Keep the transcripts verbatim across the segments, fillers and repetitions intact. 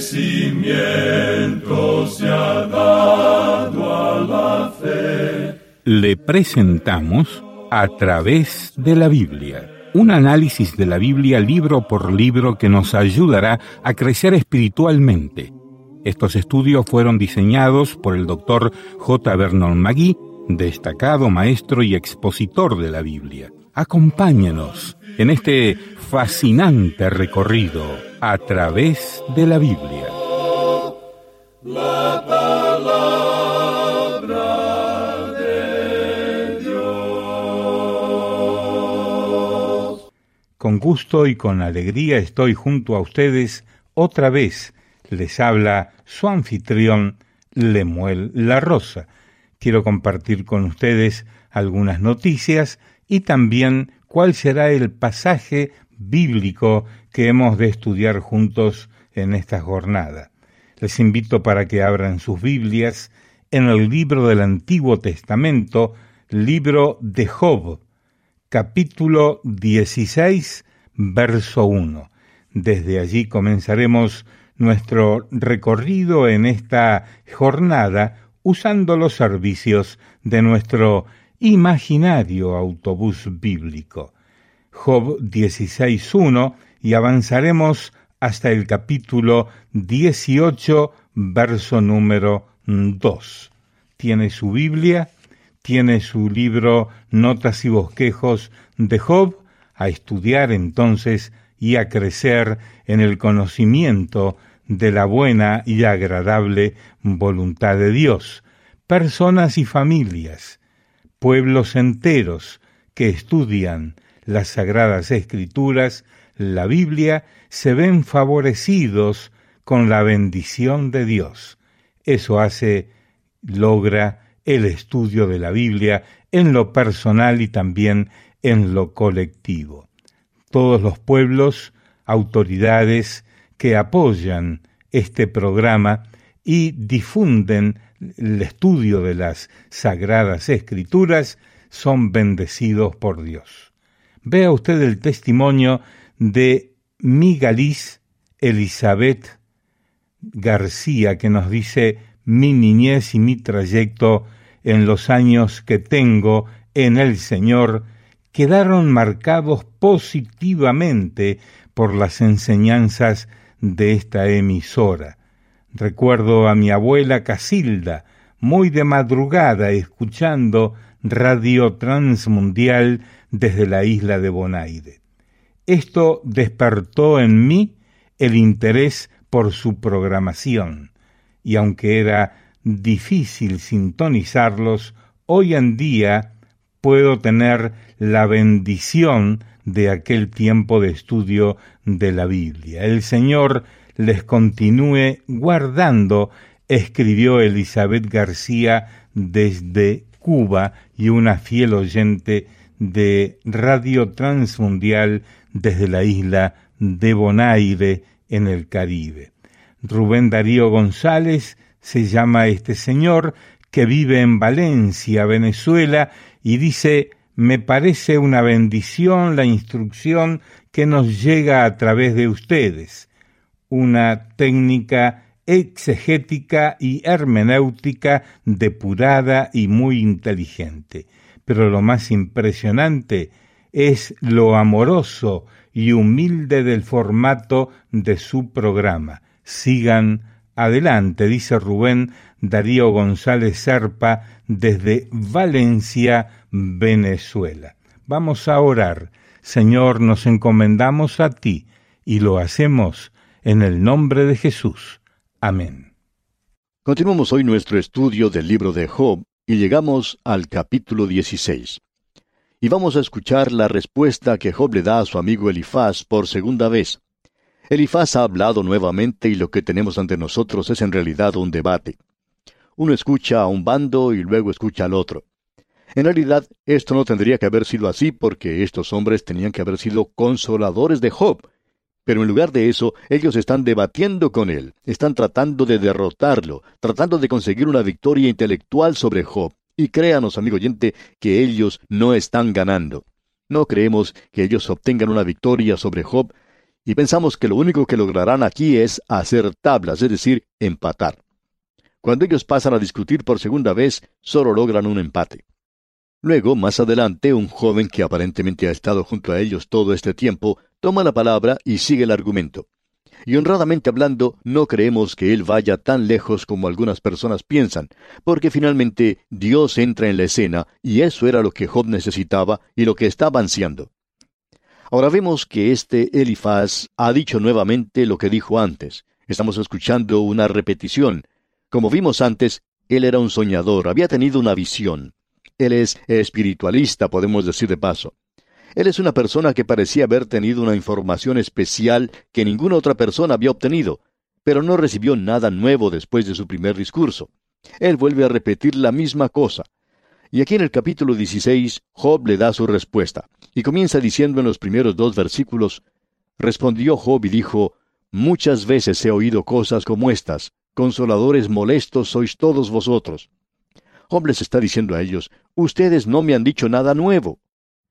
crecimiento se ha dado a la fe. Le presentamos A través de la Biblia, un análisis de la Biblia libro por libro que nos ayudará a crecer espiritualmente. Estos estudios fueron diseñados por el doctor J. Vernon McGee, destacado maestro y expositor de la Biblia. Acompáñenos en este fascinante recorrido a través de la Biblia. La palabra de Dios. Con gusto y con alegría estoy junto a ustedes otra vez. Les habla su anfitrión, Lemuel La Rosa. Quiero compartir con ustedes algunas noticias y también cuál será el pasaje bíblico que hemos de estudiar juntos en esta jornada. Les invito para que abran sus Biblias en el libro del Antiguo Testamento, libro de Job, capítulo dieciséis, verso uno. Desde allí comenzaremos nuestro recorrido en esta jornada usando los servicios de nuestro imaginario autobús bíblico. Job dieciséis uno, y avanzaremos hasta el capítulo dieciocho, verso número dos. ¿Tiene su Biblia? ¿Tiene su libro Notas y Bosquejos de Job? A estudiar entonces y a crecer en el conocimiento de la buena y agradable voluntad de Dios. Personas y familias, pueblos enteros que estudian las Sagradas Escrituras, la Biblia, se ven favorecidos con la bendición de Dios. Eso hace, logra el estudio de la Biblia en lo personal y también en lo colectivo. Todos los pueblos, autoridades que apoyan este programa y difunden el estudio de las Sagradas Escrituras son bendecidos por Dios. Vea usted el testimonio de Migaliz Elizabeth García, que nos dice: mi niñez y mi trayecto en los años que tengo en el Señor quedaron marcados positivamente por las enseñanzas de esta emisora. Recuerdo a mi abuela Casilda, muy de madrugada, escuchando Radio Transmundial desde la isla de Bonaire. Esto despertó en mí el interés por su programación, y aunque era difícil sintonizarlos, hoy en día puedo tener la bendición de aquel tiempo de estudio de la Biblia. El Señor les continúe guardando, escribió Elizabeth García desde Cuba y una fiel oyente de Radio Transmundial desde la isla de Bonaire en el Caribe. Rubén Darío González se llama este señor, que vive en Valencia, Venezuela, y dice: me parece una bendición la instrucción que nos llega a través de ustedes, una técnica exegética y hermenéutica depurada y muy inteligente. Pero lo más impresionante es lo amoroso y humilde del formato de su programa. Sigan adelante, dice Rubén Darío González Serpa desde Valencia, Venezuela. Vamos a orar. Señor, nos encomendamos a ti y lo hacemos en el nombre de Jesús. Amén. Continuamos hoy nuestro estudio del libro de Job y llegamos al capítulo dieciséis. Y vamos a escuchar la respuesta que Job le da a su amigo Elifaz por segunda vez. Elifaz ha hablado nuevamente y lo que tenemos ante nosotros es en realidad un debate. Uno escucha a un bando y luego escucha al otro. En realidad, esto no tendría que haber sido así porque estos hombres tenían que haber sido consoladores de Job. Pero en lugar de eso, ellos están debatiendo con él, están tratando de derrotarlo, tratando de conseguir una victoria intelectual sobre Job. Y créanos, amigo oyente, que ellos no están ganando. No creemos que ellos obtengan una victoria sobre Job, y pensamos que lo único que lograrán aquí es hacer tablas, es decir, empatar. Cuando ellos pasan a discutir por segunda vez, solo logran un empate. Luego, más adelante, un joven que aparentemente ha estado junto a ellos todo este tiempo, toma la palabra y sigue el argumento. Y honradamente hablando, no creemos que él vaya tan lejos como algunas personas piensan, porque finalmente Dios entra en la escena, y eso era lo que Job necesitaba y lo que estaba ansiando. Ahora vemos que este Elifaz ha dicho nuevamente lo que dijo antes. Estamos escuchando una repetición. Como vimos antes, él era un soñador, había tenido una visión. Él es espiritualista, podemos decir de paso. Él es una persona que parecía haber tenido una información especial que ninguna otra persona había obtenido, pero no recibió nada nuevo después de su primer discurso. Él vuelve a repetir la misma cosa. Y aquí en el capítulo dieciséis, Job le da su respuesta, y comienza diciendo en los primeros dos versículos, respondió Job y dijo, muchas veces he oído cosas como estas, consoladores molestos sois todos vosotros. Job les está diciendo a ellos, ustedes no me han dicho nada nuevo.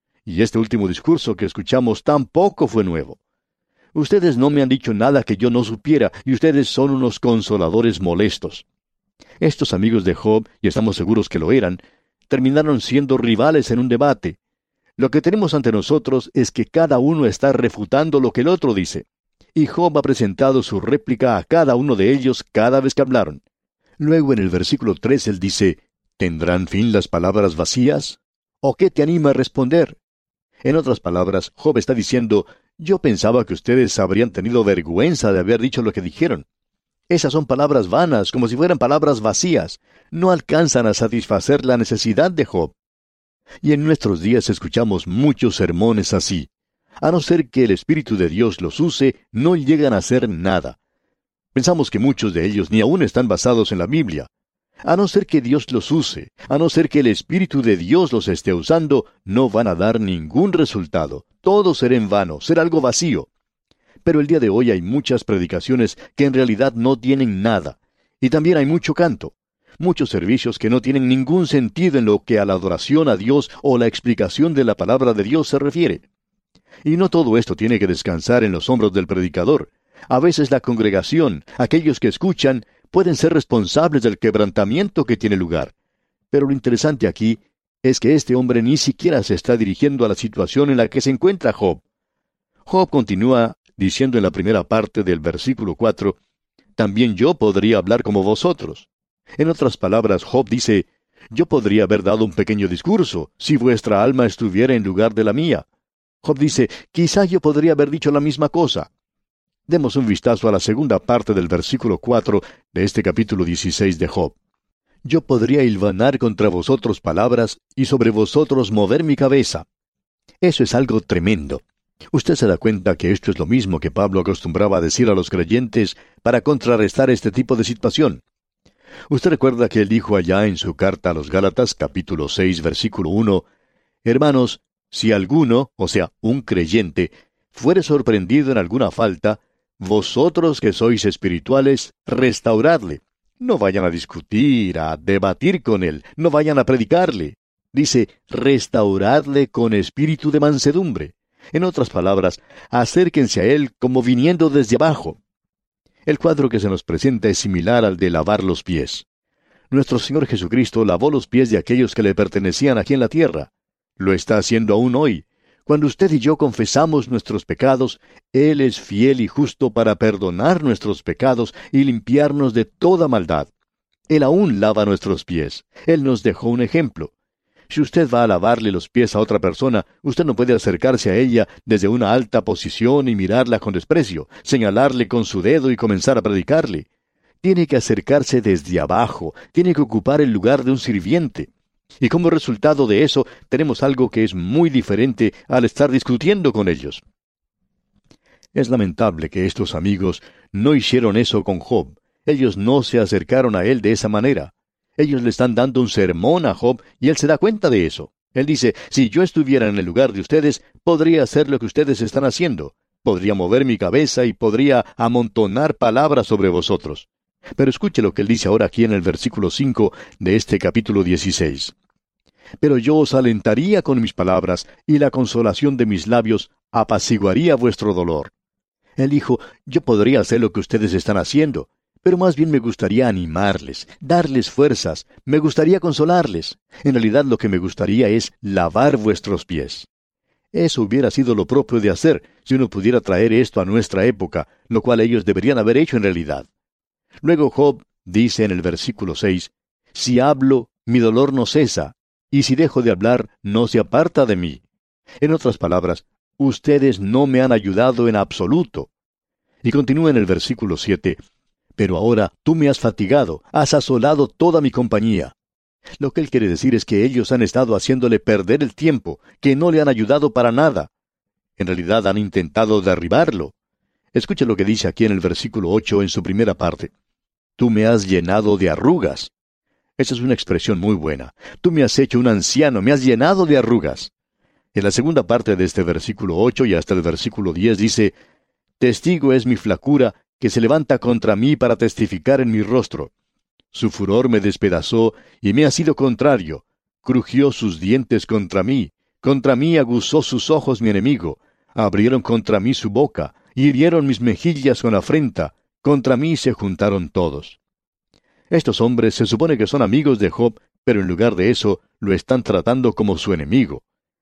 Y este último discurso que escuchamos tampoco fue nuevo. Ustedes no me han dicho nada que yo no supiera, y ustedes son unos consoladores molestos. Estos amigos de Job, y estamos seguros que lo eran, terminaron siendo rivales en un debate. Lo que tenemos ante nosotros es que cada uno está refutando lo que el otro dice. Y Job ha presentado su réplica a cada uno de ellos cada vez que hablaron. Luego en el versículo tres él dice, ¿tendrán fin las palabras vacías? ¿O qué te anima a responder? En otras palabras, Job está diciendo, yo pensaba que ustedes habrían tenido vergüenza de haber dicho lo que dijeron. Esas son palabras vanas, como si fueran palabras vacías. No alcanzan a satisfacer la necesidad de Job. Y en nuestros días escuchamos muchos sermones así. A no ser que el Espíritu de Dios los use, no llegan a hacer nada. Pensamos que muchos de ellos ni aún están basados en la Biblia. A no ser que Dios los use, a no ser que el Espíritu de Dios los esté usando, no van a dar ningún resultado. Todo será en vano, será algo vacío. Pero el día de hoy hay muchas predicaciones que en realidad no tienen nada. Y también hay mucho canto. Muchos servicios que no tienen ningún sentido en lo que a la adoración a Dios o la explicación de la palabra de Dios se refiere. Y no todo esto tiene que descansar en los hombros del predicador. A veces la congregación, aquellos que escuchan, pueden ser responsables del quebrantamiento que tiene lugar. Pero lo interesante aquí es que este hombre ni siquiera se está dirigiendo a la situación en la que se encuentra Job. Job continúa diciendo en la primera parte del versículo cuatro, también yo podría hablar como vosotros. En otras palabras, Job dice, yo podría haber dado un pequeño discurso, si vuestra alma estuviera en lugar de la mía. Job dice, quizá yo podría haber dicho la misma cosa. Demos un vistazo a la segunda parte del versículo cuatro de este capítulo dieciséis de Job. Yo podría hilvanar contra vosotros palabras y sobre vosotros mover mi cabeza. Eso es algo tremendo. Usted se da cuenta que esto es lo mismo que Pablo acostumbraba a decir a los creyentes para contrarrestar este tipo de situación. Usted recuerda que él dijo allá en su carta a los Gálatas, capítulo seis, versículo uno, hermanos, si alguno, o sea, un creyente, fuere sorprendido en alguna falta, vosotros que sois espirituales, restauradle. No vayan a discutir, a debatir con él, no vayan a predicarle. Dice, restauradle con espíritu de mansedumbre. En otras palabras, acérquense a él como viniendo desde abajo. El cuadro que se nos presenta es similar al de lavar los pies. Nuestro Señor Jesucristo lavó los pies de aquellos que le pertenecían aquí en la tierra. Lo está haciendo aún hoy. Cuando usted y yo confesamos nuestros pecados, Él es fiel y justo para perdonar nuestros pecados y limpiarnos de toda maldad. Él aún lava nuestros pies. Él nos dejó un ejemplo. Si usted va a lavarle los pies a otra persona, usted no puede acercarse a ella desde una alta posición y mirarla con desprecio, señalarle con su dedo y comenzar a predicarle. Tiene que acercarse desde abajo, tiene que ocupar el lugar de un sirviente. Y como resultado de eso, tenemos algo que es muy diferente al estar discutiendo con ellos. Es lamentable que estos amigos no hicieron eso con Job. Ellos no se acercaron a él de esa manera. Ellos le están dando un sermón a Job y él se da cuenta de eso. Él dice, si yo estuviera en el lugar de ustedes, podría hacer lo que ustedes están haciendo. Podría mover mi cabeza y podría amontonar palabras sobre vosotros. Pero escuche lo que él dice ahora aquí en el versículo cinco de este capítulo dieciséis. Pero yo os alentaría con mis palabras, y la consolación de mis labios apaciguaría vuestro dolor. Él dijo, yo podría hacer lo que ustedes están haciendo, pero más bien me gustaría animarles, darles fuerzas, me gustaría consolarles. En realidad lo que me gustaría es lavar vuestros pies. Eso hubiera sido lo propio de hacer, si uno pudiera traer esto a nuestra época, lo cual ellos deberían haber hecho en realidad. Luego Job dice en el versículo seis, si hablo, mi dolor no cesa, y si dejo de hablar, no se aparta de mí. En otras palabras, ustedes no me han ayudado en absoluto. Y continúa en el versículo siete, pero ahora tú me has fatigado, has asolado toda mi compañía. Lo que él quiere decir es que ellos han estado haciéndole perder el tiempo, que no le han ayudado para nada. En realidad han intentado derribarlo. Escuche lo que dice aquí en el versículo ocho en su primera parte. Tú me has llenado de arrugas. Esa es una expresión muy buena. Tú me has hecho un anciano, me has llenado de arrugas. En la segunda parte de este versículo ocho y hasta el versículo diez dice, testigo es mi flacura, que se levanta contra mí para testificar en mi rostro. Su furor me despedazó y me ha sido contrario. Crujió sus dientes contra mí. Contra mí aguzó sus ojos mi enemigo. Abrieron contra mí su boca, y hirieron mis mejillas con afrenta. Contra mí se juntaron todos. Estos hombres se supone que son amigos de Job, pero en lugar de eso lo están tratando como su enemigo.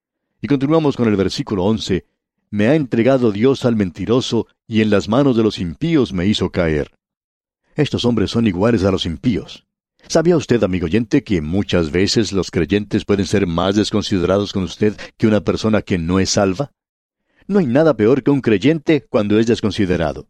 Y continuamos con el versículo once. Me ha entregado Dios al mentiroso, y en las manos de los impíos me hizo caer. Estos hombres son iguales a los impíos. ¿Sabía usted, amigo oyente, que muchas veces los creyentes pueden ser más desconsiderados con usted que una persona que no es salva? No hay nada peor que un creyente cuando es desconsiderado.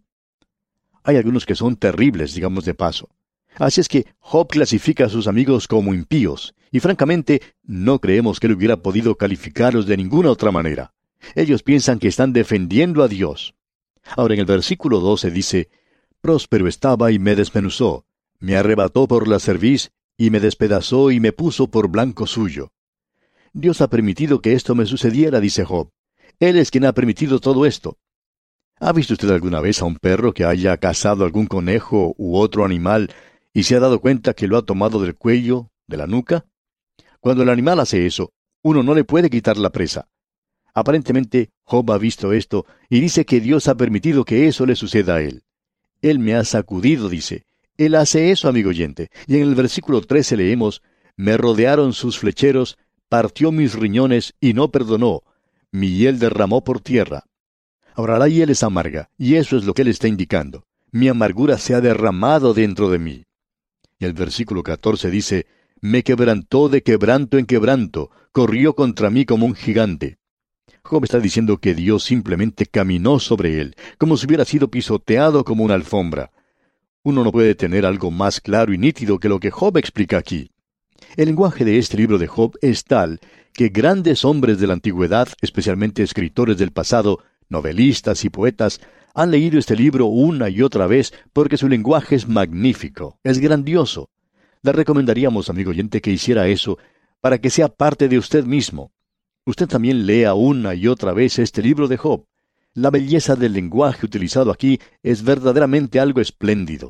Hay algunos que son terribles, digamos de paso. Así es que Job clasifica a sus amigos como impíos, y francamente no creemos que él hubiera podido calificarlos de ninguna otra manera. Ellos piensan que están defendiendo a Dios. Ahora en el versículo doce dice, próspero estaba y me desmenuzó, me arrebató por la cerviz, y me despedazó y me puso por blanco suyo. Dios ha permitido que esto me sucediera, dice Job. Él es quien ha permitido todo esto. ¿Ha visto usted alguna vez a un perro que haya cazado algún conejo u otro animal y se ha dado cuenta que lo ha tomado del cuello, de la nuca? Cuando el animal hace eso, uno no le puede quitar la presa. Aparentemente, Job ha visto esto y dice que Dios ha permitido que eso le suceda a él. Él me ha sacudido, dice. Él hace eso, amigo oyente. Y en el versículo trece leemos, me rodearon sus flecheros, partió mis riñones y no perdonó. Mi hiel derramó por tierra. Ahora la hiel es amarga, y eso es lo que él está indicando. Mi amargura se ha derramado dentro de mí. Y el versículo catorce dice, me quebrantó de quebranto en quebranto, corrió contra mí como un gigante. Job está diciendo que Dios simplemente caminó sobre él, como si hubiera sido pisoteado como una alfombra. Uno no puede tener algo más claro y nítido que lo que Job explica aquí. El lenguaje de este libro de Job es tal que grandes hombres de la antigüedad, especialmente escritores del pasado, novelistas y poetas, han leído este libro una y otra vez porque su lenguaje es magnífico, es grandioso. Le recomendaríamos, amigo oyente, que hiciera eso para que sea parte de usted mismo. Usted también lea una y otra vez este libro de Job. La belleza del lenguaje utilizado aquí es verdaderamente algo espléndido.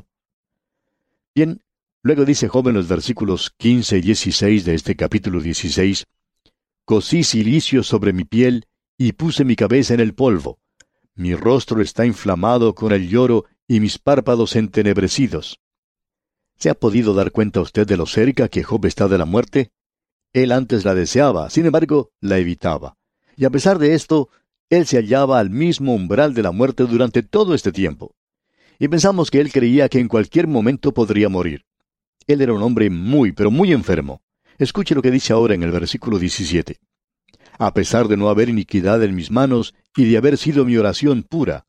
Bien, luego dice Job en los versículos quince y dieciséis de este capítulo dieciséis, «Cosí cilicio sobre mi piel y puse mi cabeza en el polvo. Mi rostro está inflamado con el lloro y mis párpados entenebrecidos». ¿Se ha podido dar cuenta usted de lo cerca que Job está de la muerte? Él antes la deseaba, sin embargo, la evitaba. Y a pesar de esto, él se hallaba al mismo umbral de la muerte durante todo este tiempo. Y pensamos que él creía que en cualquier momento podría morir. Él era un hombre muy, pero muy enfermo. Escuche lo que dice ahora en el versículo diecisiete. A pesar de no haber iniquidad en mis manos y de haber sido mi oración pura.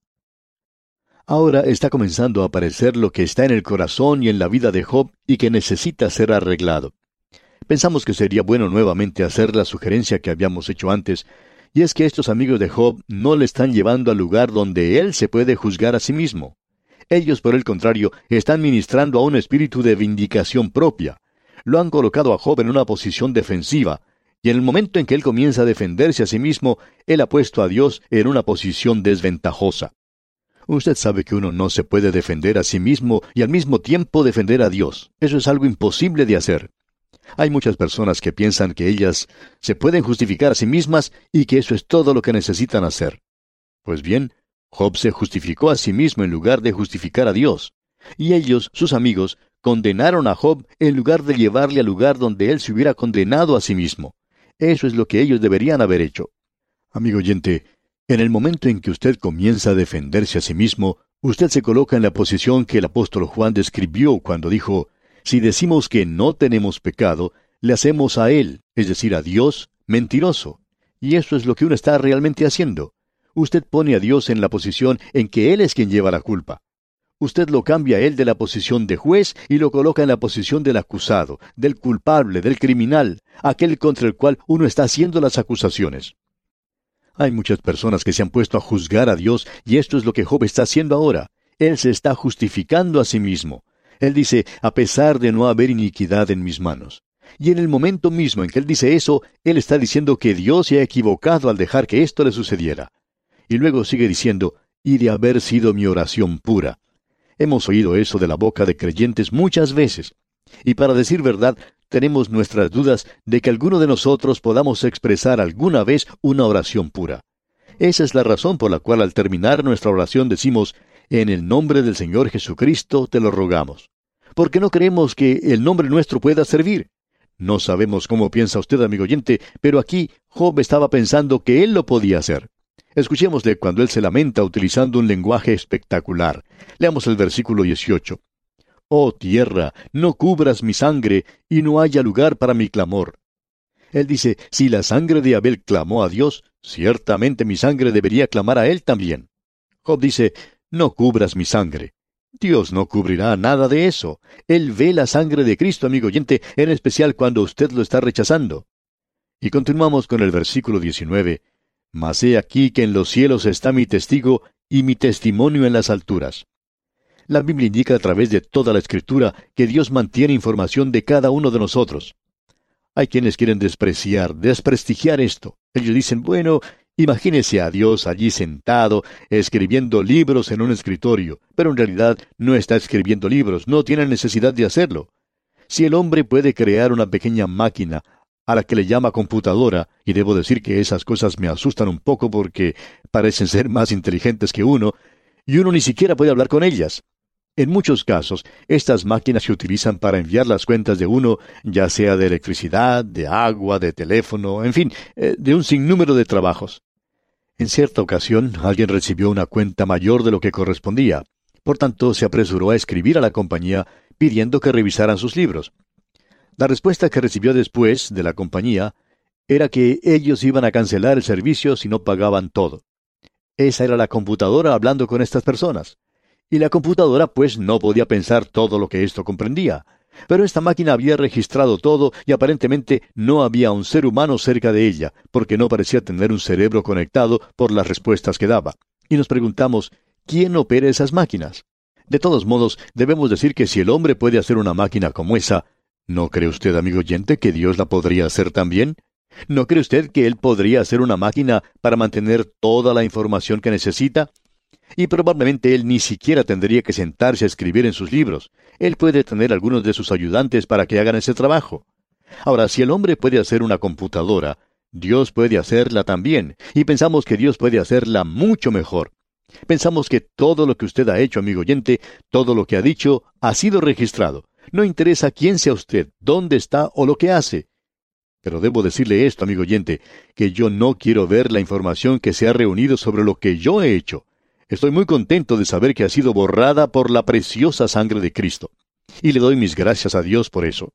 Ahora está comenzando a aparecer lo que está en el corazón y en la vida de Job y que necesita ser arreglado. Pensamos que sería bueno nuevamente hacer la sugerencia que habíamos hecho antes, y es que estos amigos de Job no le están llevando al lugar donde él se puede juzgar a sí mismo. Ellos, por el contrario, están ministrando a un espíritu de vindicación propia. Lo han colocado a Job en una posición defensiva, y en el momento en que él comienza a defenderse a sí mismo, él ha puesto a Dios en una posición desventajosa. Usted sabe que uno no se puede defender a sí mismo y al mismo tiempo defender a Dios. Eso es algo imposible de hacer. Hay muchas personas que piensan que ellas se pueden justificar a sí mismas y que eso es todo lo que necesitan hacer. Pues bien, Job se justificó a sí mismo en lugar de justificar a Dios. Y ellos, sus amigos, condenaron a Job en lugar de llevarle al lugar donde él se hubiera condenado a sí mismo. Eso es lo que ellos deberían haber hecho. Amigo oyente, en el momento en que usted comienza a defenderse a sí mismo, usted se coloca en la posición que el apóstol Juan describió cuando dijo, si decimos que no tenemos pecado, le hacemos a él, es decir, a Dios, mentiroso. Y eso es lo que uno está realmente haciendo. Usted pone a Dios en la posición en que Él es quien lleva la culpa. Usted lo cambia a Él de la posición de juez y lo coloca en la posición del acusado, del culpable, del criminal, aquel contra el cual uno está haciendo las acusaciones. Hay muchas personas que se han puesto a juzgar a Dios y esto es lo que Job está haciendo ahora. Él se está justificando a sí mismo. Él dice, a pesar de no haber iniquidad en mis manos. Y en el momento mismo en que él dice eso, él está diciendo que Dios se ha equivocado al dejar que esto le sucediera. Y luego sigue diciendo, y de haber sido mi oración pura. Hemos oído eso de la boca de creyentes muchas veces. Y para decir verdad, tenemos nuestras dudas de que alguno de nosotros podamos expresar alguna vez una oración pura. Esa es la razón por la cual al terminar nuestra oración decimos, en el nombre del Señor Jesucristo te lo rogamos. Porque no creemos que el nombre nuestro pueda servir. No sabemos cómo piensa usted, amigo oyente, pero aquí Job estaba pensando que él lo podía hacer. Escuchémosle cuando él se lamenta utilizando un lenguaje espectacular. Leamos el versículo dieciocho. Oh tierra, no cubras mi sangre, y no haya lugar para mi clamor. Él dice, si la sangre de Abel clamó a Dios, ciertamente mi sangre debería clamar a él también. Job dice, no cubras mi sangre. Dios no cubrirá nada de eso. Él ve la sangre de Cristo, amigo oyente, en especial cuando usted lo está rechazando. Y continuamos con el versículo diecinueve. Mas he aquí que en los cielos está mi testigo, y mi testimonio en las alturas. La Biblia indica a través de toda la Escritura que Dios mantiene información de cada uno de nosotros. Hay quienes quieren despreciar, desprestigiar esto. Ellos dicen, bueno, imagínese a Dios allí sentado, escribiendo libros en un escritorio, pero en realidad no está escribiendo libros, no tiene necesidad de hacerlo. Si el hombre puede crear una pequeña máquina, a la que le llama computadora, y debo decir que esas cosas me asustan un poco porque parecen ser más inteligentes que uno, y uno ni siquiera puede hablar con ellas. En muchos casos, estas máquinas se utilizan para enviar las cuentas de uno, ya sea de electricidad, de agua, de teléfono, en fin, eh, de un sinnúmero de trabajos. En cierta ocasión, alguien recibió una cuenta mayor de lo que correspondía. Por tanto, se apresuró a escribir a la compañía pidiendo que revisaran sus libros. La respuesta que recibió después de la compañía era que ellos iban a cancelar el servicio si no pagaban todo. Esa era la computadora hablando con estas personas. Y la computadora pues no podía pensar todo lo que esto comprendía. Pero esta máquina había registrado todo y aparentemente no había un ser humano cerca de ella, porque no parecía tener un cerebro conectado por las respuestas que daba. Y nos preguntamos, ¿quién opera esas máquinas? De todos modos, debemos decir que si el hombre puede hacer una máquina como esa, ¿no cree usted, amigo oyente, que Dios la podría hacer también? ¿No cree usted que Él podría hacer una máquina para mantener toda la información que necesita? Y probablemente Él ni siquiera tendría que sentarse a escribir en sus libros. Él puede tener algunos de sus ayudantes para que hagan ese trabajo. Ahora, si el hombre puede hacer una computadora, Dios puede hacerla también, y pensamos que Dios puede hacerla mucho mejor. Pensamos que todo lo que usted ha hecho, amigo oyente, todo lo que ha dicho, ha sido registrado. No interesa quién sea usted, dónde está o lo que hace. Pero debo decirle esto, amigo oyente, que yo no quiero ver la información que se ha reunido sobre lo que yo he hecho. Estoy muy contento de saber que ha sido borrada por la preciosa sangre de Cristo. Y le doy mis gracias a Dios por eso.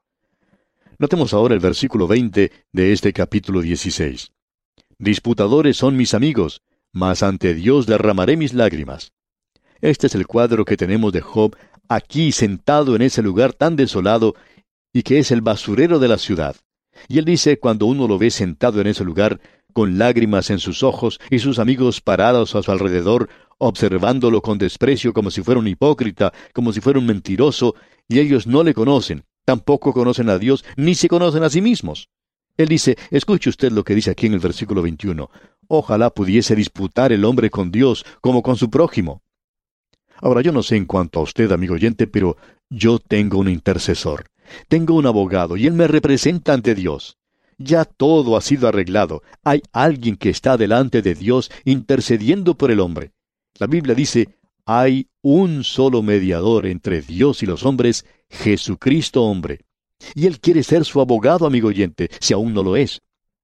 Notemos ahora el versículo veinte de este capítulo dieciséis. Disputadores son mis amigos, mas ante Dios derramaré mis lágrimas. Este es el cuadro que tenemos de Job aquí sentado en ese lugar tan desolado y que es el basurero de la ciudad. Y él dice, cuando uno lo ve sentado en ese lugar, con lágrimas en sus ojos y sus amigos parados a su alrededor, observándolo con desprecio como si fuera un hipócrita, como si fuera un mentiroso, y ellos no le conocen, tampoco conocen a Dios, ni se conocen a sí mismos. Él dice, escuche usted lo que dice aquí en el versículo veintiuno, ojalá pudiese disputar el hombre con Dios como con su prójimo. Ahora, yo no sé en cuanto a usted, amigo oyente, pero yo tengo un intercesor. Tengo un abogado y él me representa ante Dios. Ya todo ha sido arreglado. Hay alguien que está delante de Dios intercediendo por el hombre. La Biblia dice, hay un solo mediador entre Dios y los hombres, Jesucristo hombre. Y Él quiere ser su abogado, amigo oyente, si aún no lo es.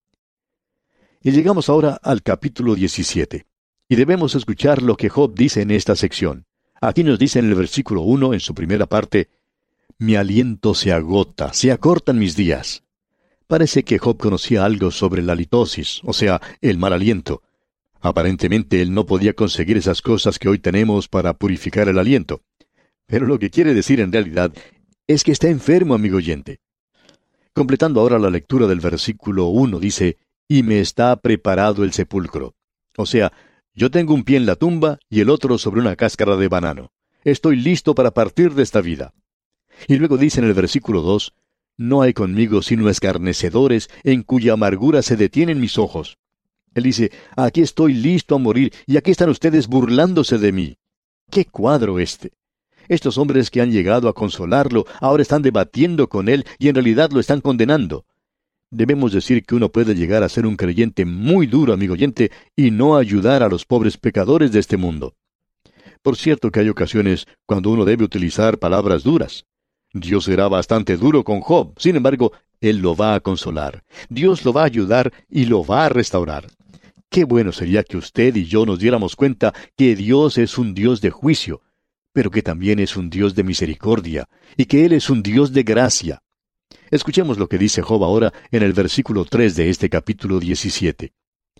Y llegamos ahora al capítulo diecisiete. Y debemos escuchar lo que Job dice en esta sección. Aquí nos dice en el versículo uno, en su primera parte, mi aliento se agota, se acortan mis días. Parece que Job conocía algo sobre la litosis, o sea, el mal aliento. Aparentemente él no podía conseguir esas cosas que hoy tenemos para purificar el aliento. Pero lo que quiere decir en realidad es que está enfermo, amigo oyente. Completando ahora la lectura del versículo uno, dice, y me está preparado el sepulcro. O sea, yo tengo un pie en la tumba y el otro sobre una cáscara de banano. Estoy listo para partir de esta vida. Y luego dice en el versículo dos, no hay conmigo sino escarnecedores en cuya amargura se detienen mis ojos. Él dice, aquí estoy listo a morir y aquí están ustedes burlándose de mí. ¡Qué cuadro este! Estos hombres que han llegado a consolarlo ahora están debatiendo con él y en realidad lo están condenando. Debemos decir que uno puede llegar a ser un creyente muy duro, amigo oyente, y no ayudar a los pobres pecadores de este mundo. Por cierto que hay ocasiones cuando uno debe utilizar palabras duras. Dios será bastante duro con Job, sin embargo, Él lo va a consolar. Dios lo va a ayudar y lo va a restaurar. Qué bueno sería que usted y yo nos diéramos cuenta que Dios es un Dios de juicio, pero que también es un Dios de misericordia, y que Él es un Dios de gracia. Escuchemos lo que dice Job ahora en el versículo tres de este capítulo diecisiete.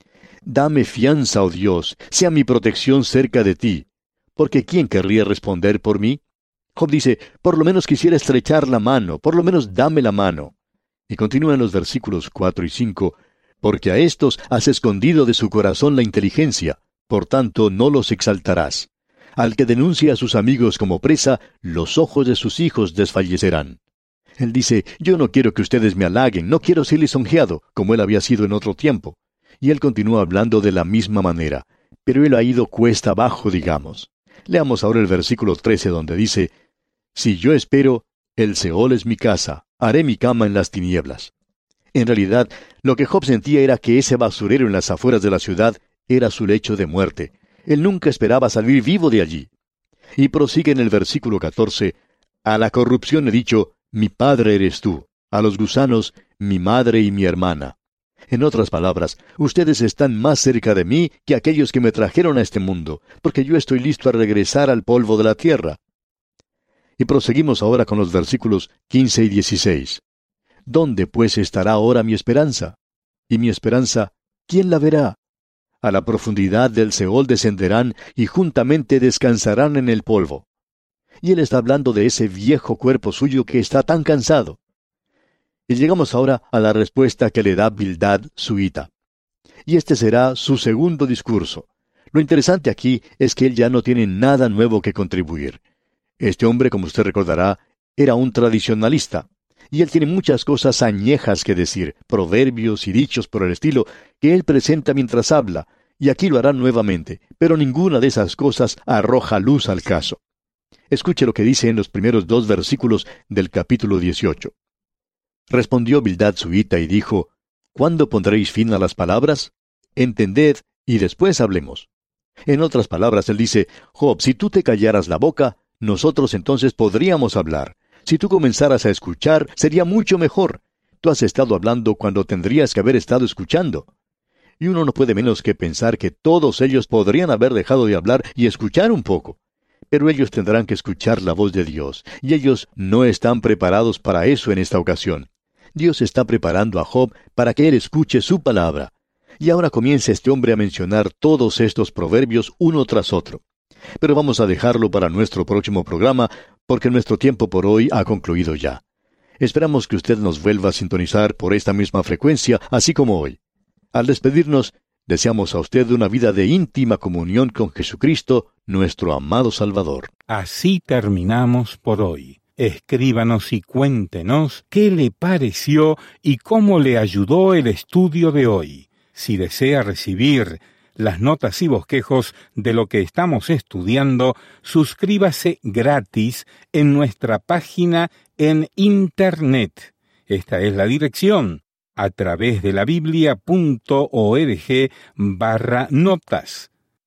Dame fianza, oh Dios, sea mi protección cerca de ti, porque ¿quién querría responder por mí? Job dice, por lo menos quisiera estrechar la mano, por lo menos dame la mano. Y continúa en los versículos cuatro y cinco, porque a estos has escondido de su corazón la inteligencia, por tanto no los exaltarás. Al que denuncia a sus amigos como presa, los ojos de sus hijos desfallecerán. Él dice, yo no quiero que ustedes me halaguen, no quiero ser lisonjeado, como él había sido en otro tiempo. Y él continúa hablando de la misma manera, pero él ha ido cuesta abajo, digamos. Leamos ahora el versículo trece donde dice, si yo espero, el Seol es mi casa, haré mi cama en las tinieblas. En realidad, lo que Job sentía era que ese basurero en las afueras de la ciudad era su lecho de muerte. Él nunca esperaba salir vivo de allí. Y prosigue en el versículo catorce, a la corrupción he dicho, mi padre eres tú, a los gusanos, mi madre y mi hermana. En otras palabras, ustedes están más cerca de mí que aquellos que me trajeron a este mundo, porque yo estoy listo a regresar al polvo de la tierra. Y proseguimos ahora con los versículos quince y dieciséis. ¿Dónde pues estará ahora mi esperanza? Y mi esperanza, ¿quién la verá? A la profundidad del Seol descenderán y juntamente descansarán en el polvo. Y él está hablando de ese viejo cuerpo suyo que está tan cansado. Y llegamos ahora a la respuesta que le da Bildad suita. Y este será su segundo discurso. Lo interesante aquí es que él ya no tiene nada nuevo que contribuir. Este hombre, como usted recordará, era un tradicionalista, y él tiene muchas cosas añejas que decir, proverbios y dichos por el estilo, que él presenta mientras habla, y aquí lo hará nuevamente, pero ninguna de esas cosas arroja luz al caso. Escuche lo que dice en los primeros dos versículos del capítulo dieciocho. Respondió Bildad suita y dijo, ¿cuándo pondréis fin a las palabras? Entended, y después hablemos. En otras palabras, él dice, Job, si tú te callaras la boca, nosotros entonces podríamos hablar. Si tú comenzaras a escuchar, sería mucho mejor. Tú has estado hablando cuando tendrías que haber estado escuchando. Y uno no puede menos que pensar que todos ellos podrían haber dejado de hablar y escuchar un poco. Pero ellos tendrán que escuchar la voz de Dios, y ellos no están preparados para eso en esta ocasión. Dios está preparando a Job para que él escuche su palabra. Y ahora comienza este hombre a mencionar todos estos proverbios uno tras otro. Pero vamos a dejarlo para nuestro próximo programa, porque nuestro tiempo por hoy ha concluido ya. Esperamos que usted nos vuelva a sintonizar por esta misma frecuencia, así como hoy. Al despedirnos, deseamos a usted una vida de íntima comunión con Jesucristo, nuestro amado Salvador. Así terminamos por hoy. Escríbanos y cuéntenos qué le pareció y cómo le ayudó el estudio de hoy. Si desea recibir las notas y bosquejos de lo que estamos estudiando, suscríbase gratis en nuestra página en Internet. Esta es la dirección, a través de la biblia punto org barra notas.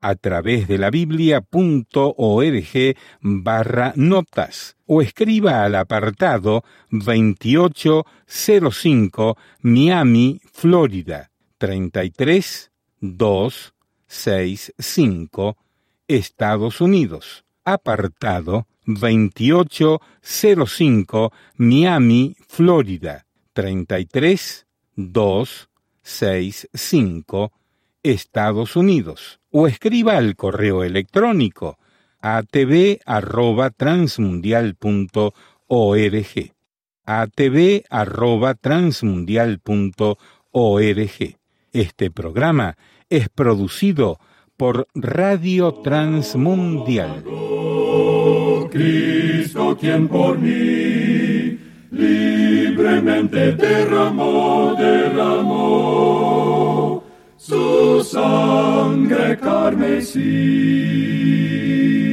a través de la biblia punto org barra notas o escriba al apartado veintiocho cero cinco Miami, Florida treinta y tres dos seis cinco, Estados Unidos. Apartado veintiocho cero cinco Miami, Florida treinta y tres dos seis cinco, Estados Unidos. O escriba al correo electrónico a t v arroba transmundial punto org. a t v arroba transmundial punto org. Este programa es producido por Radio Transmundial. Oh, Cristo, quien por mí libremente derramó, derramó su sangre carmesí.